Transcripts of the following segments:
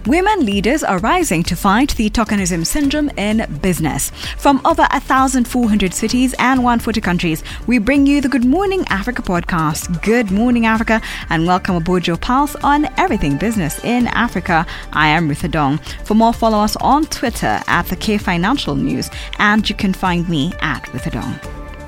Women leaders are rising to fight the tokenism syndrome in business. From over 1,400 cities and 140 countries, we bring you the Good Morning Africa podcast. Good morning, Africa, and welcome aboard your pulse on everything business in Africa. I am Ruth Adong. For more, follow us on Twitter at the K Financial News, and you can find me at Ruth Adong.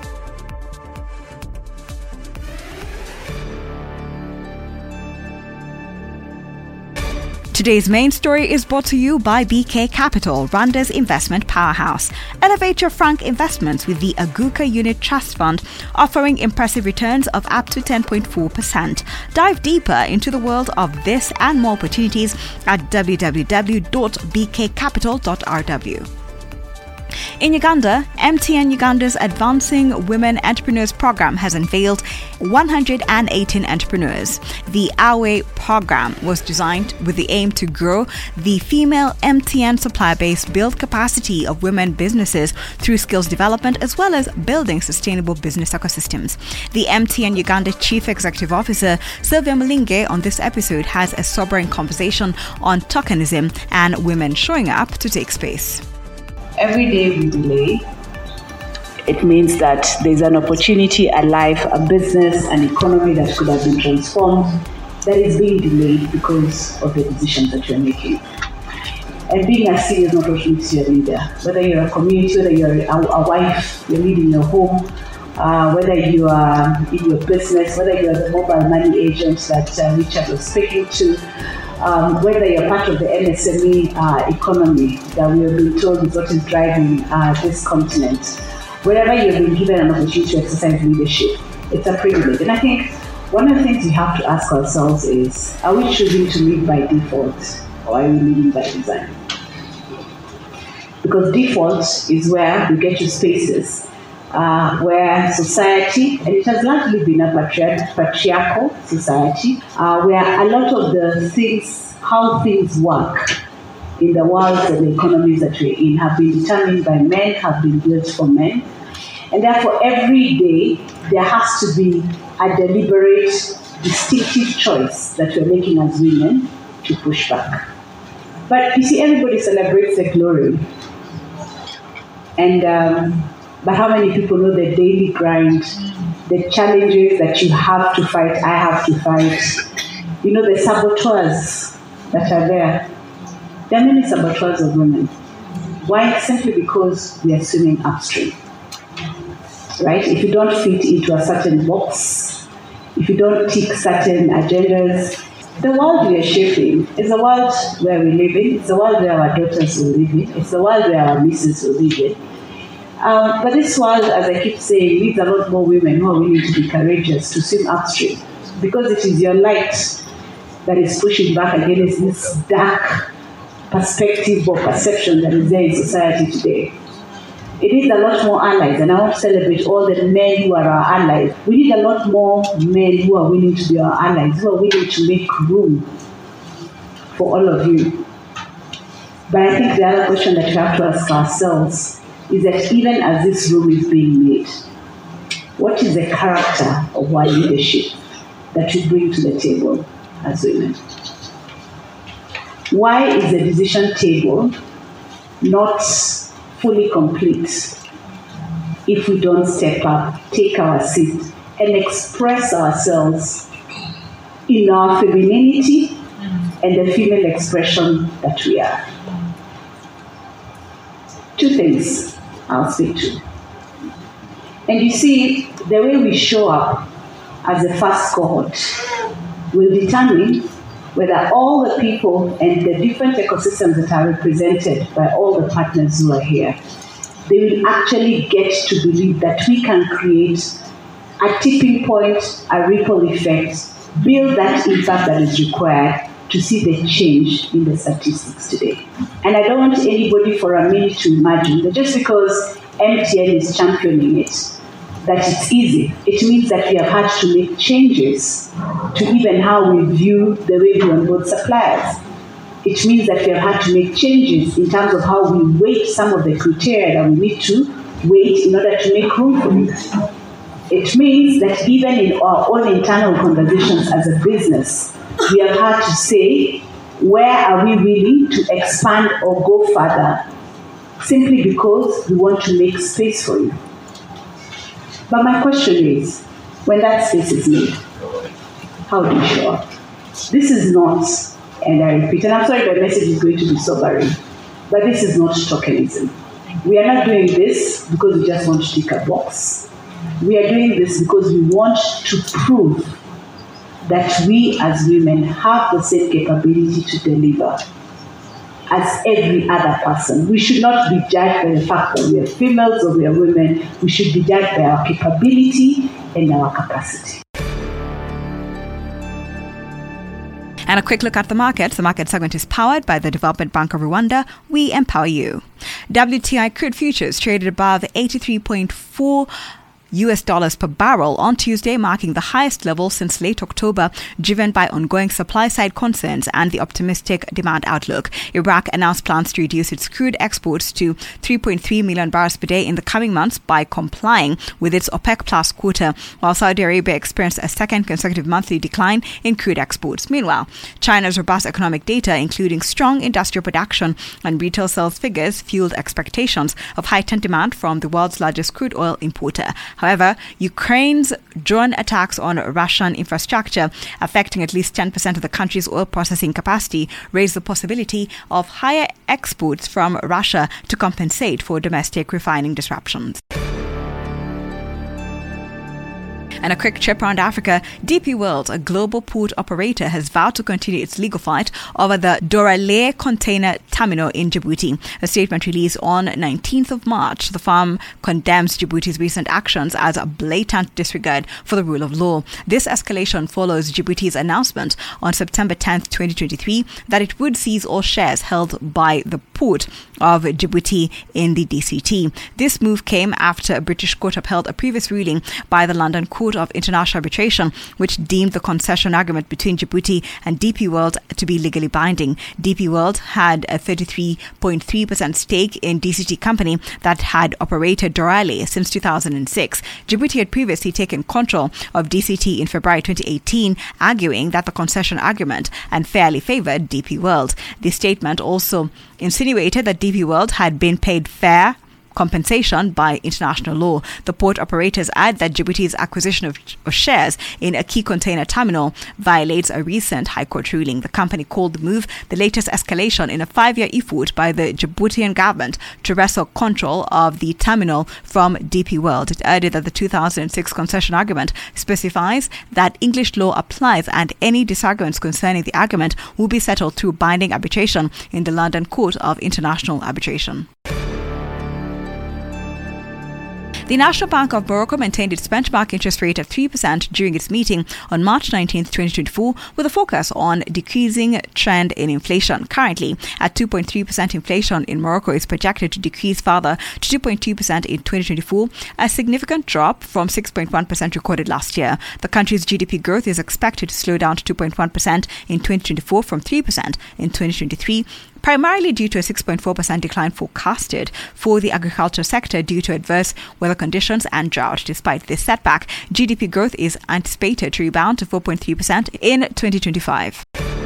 Today's main story is brought to you by BK Capital, Rwanda's investment powerhouse. Elevate your franc investments with the Aguka Unit Trust Fund, offering impressive returns of up to 10.4%. Dive deeper into the world of this and more opportunities at www.bkcapital.rw. In Uganda, MTN Uganda's Advancing Women Entrepreneurs Program has unveiled 118 entrepreneurs. The AWE program was designed with the aim to grow the female MTN supplier base, build capacity of women businesses through skills development, as well as building sustainable business ecosystems. The MTN Uganda Chief Executive Officer, Sylvia Malinge, on this episode has a sobering conversation on tokenism and women showing up to take space. Every day we delay, it means that there's an opportunity, a life, a business, an economy that could have been transformed that is being delayed because of the decisions that you're making. And being a CEO is not what makes you a leader. Whether you're a community, whether you're a wife, you're leading your home, whether you are in your business, whether you're the mobile money agent that Richard was speaking to, whether you're part of the MSME economy that we have been told is what is driving this continent, wherever you've been given an opportunity to exercise leadership, it's a privilege. And I think one of the things we have to ask ourselves is, are we choosing to lead by default or are we leading by design? Because default is where we get to spaces where society, and it has largely been a patriarchal society, where a lot of the things, how things work in the worlds and the economies that we're in have been determined by men, have been built for men. And therefore, every day, there has to be a deliberate, distinctive choice that we're making as women to push back. But you see, everybody celebrates the glory. And but how many people know the daily grind, the challenges that you have to fight, I have to fight? You know, the saboteurs that are there. There are many saboteurs of women. Why? Simply because we are swimming upstream. Right? If you don't fit into a certain box, if you don't tick certain agendas, the world we are shaping is a world where we live in, it's a world where our daughters will live in, it's a world where our nieces will live in. But this world, as I keep saying, needs a lot more women who are willing to be courageous, to swim upstream, because it is your light that is pushing back against this dark perspective or perception that is there in society today. It needs a lot more allies, and I want to celebrate all the men who are our allies. We need a lot more men who are willing to be our allies, who are willing to make room for all of you. But I think the other question that we have to ask ourselves is that even as this room is being made, what is the character of our leadership that we bring to the table as women? Why is the decision table not fully complete if we don't step up, take our seat, and express ourselves in our femininity and the female expression that we are? Two things I'll speak to. And you see, the way we show up as the first cohort will determine whether all the people and the different ecosystems that are represented by all the partners who are here, they will actually get to believe that we can create a tipping point, a ripple effect, build that impact that is required to see the change in the statistics today. And I don't want anybody for a minute to imagine that just because MTN is championing it, that it's easy. It means that we have had to make changes to even how we view the way we onboard suppliers. It means that we have had to make changes in terms of how we weight some of the criteria that we need to weight in order to make room for it. It means that even in our own internal conversations as a business, we have had to say where are we willing to expand or go further simply because we want to make space for you? But my question is, when that space is made, how do you show up? This is not, and I repeat, and I'm sorry the message is going to be sobering, but this is not tokenism. We are not doing this because we just want to tick a box. We are doing this because we want to prove that we as women have the same capability to deliver as every other person. We should not be judged by the fact that we are females or we are women. We should be judged by our capability and our capacity. And a quick look at the market. The market segment is powered by the Development Bank of Rwanda. We empower you. WTI crude futures traded above 83.4 US dollars per barrel on Tuesday, marking the highest level since late October, driven by ongoing supply-side concerns and the optimistic demand outlook. Iraq announced plans to reduce its crude exports to 3.3 million barrels per day in the coming months by complying with its OPEC Plus quota, while Saudi Arabia experienced a second consecutive monthly decline in crude exports. Meanwhile, China's robust economic data, including strong industrial production and retail sales figures, fueled expectations of heightened demand from the world's largest crude oil importer. However, Ukraine's drone attacks on Russian infrastructure, affecting at least 10% of the country's oil processing capacity, raised the possibility of higher exports from Russia to compensate for domestic refining disruptions. And a quick trip around Africa, DP World, a global port operator, has vowed to continue its legal fight over the Doralé container terminal in Djibouti. A statement released on 19th of March, the firm condemns Djibouti's recent actions as a blatant disregard for the rule of law. This escalation follows Djibouti's announcement on September 10th, 2023, that it would seize all shares held by the port of Djibouti in the DCT. This move came after a British court upheld a previous ruling by the London Court of International Arbitration, which deemed the concession agreement between Djibouti and DP World to be legally binding. DP World had a 33.3% stake in DCT company that had operated Doralé since 2006. Djibouti had previously taken control of DCT in February 2018, arguing that the concession agreement unfairly favored DP World. The statement also insinuated that DP World had been paid fair compensation by international law. The port operators add that Djibouti's acquisition of shares in a key container terminal violates a recent High Court ruling. The company called the move the latest escalation in a 5-year effort by the Djiboutian government to wrestle control of the terminal from DP World. It added that the 2006 concession agreement specifies that English law applies and any disagreements concerning the agreement will be settled through binding arbitration in the London Court of International Arbitration. The National Bank of Morocco maintained its benchmark interest rate at 3% during its meeting on March 19, 2024, with a focus on decreasing trend in inflation. Currently, at 2.3%, inflation in Morocco is projected to decrease further to 2.2% in 2024, a significant drop from 6.1% recorded last year. The country's GDP growth is expected to slow down to 2.1% in 2024 from 3% in 2023, primarily due to a 6.4% decline forecasted for the agriculture sector due to adverse weather conditions and drought. Despite this setback, GDP growth is anticipated to rebound to 4.3% in 2025.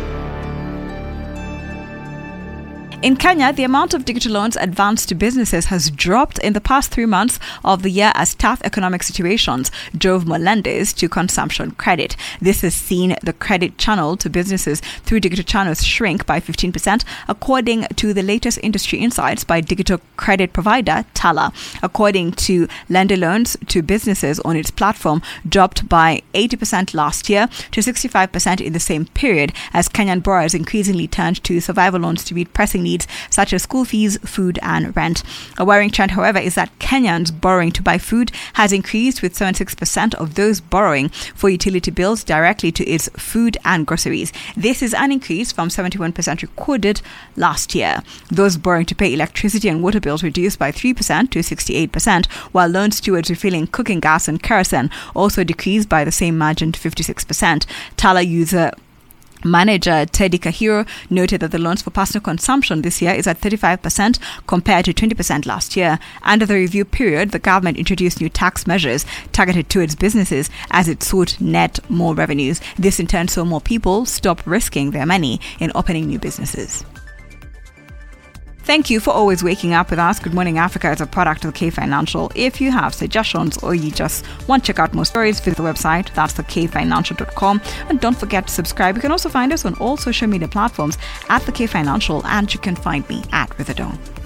In Kenya, the amount of digital loans advanced to businesses has dropped in the past 3 months of the year as tough economic situations drove more lenders to consumption credit. This has seen the credit channel to businesses through digital channels shrink by 15%, according to the latest industry insights by digital credit provider Tala. According to lender, loans to businesses on its platform dropped by 80% last year to 65% in the same period, as Kenyan borrowers increasingly turned to survival loans to meet pressing needs such as school fees, food and rent. A worrying trend, however, is that Kenyans borrowing to buy food has increased, with 76% of those borrowing for utility bills directly to its food and groceries. This is an increase from 71% recorded last year. Those borrowing to pay electricity and water bills reduced by 3% to 68%, while loans towards refilling cooking gas and kerosene also decreased by the same margin to 56%. Tala user Manager Teddy Kahiro noted that the loans for personal consumption this year is at 35% compared to 20% last year. Under the review period, the government introduced new tax measures targeted towards businesses as it sought net more revenues. This in turn saw more people stop risking their money in opening new businesses. Thank you for always waking up with us. Good Morning Africa is a product of the K Financial. If you have suggestions or you just want to check out more stories, visit the website. That's thekfinancial.com. And don't forget to subscribe. You can also find us on all social media platforms at the K Financial, and you can find me at Rithadon.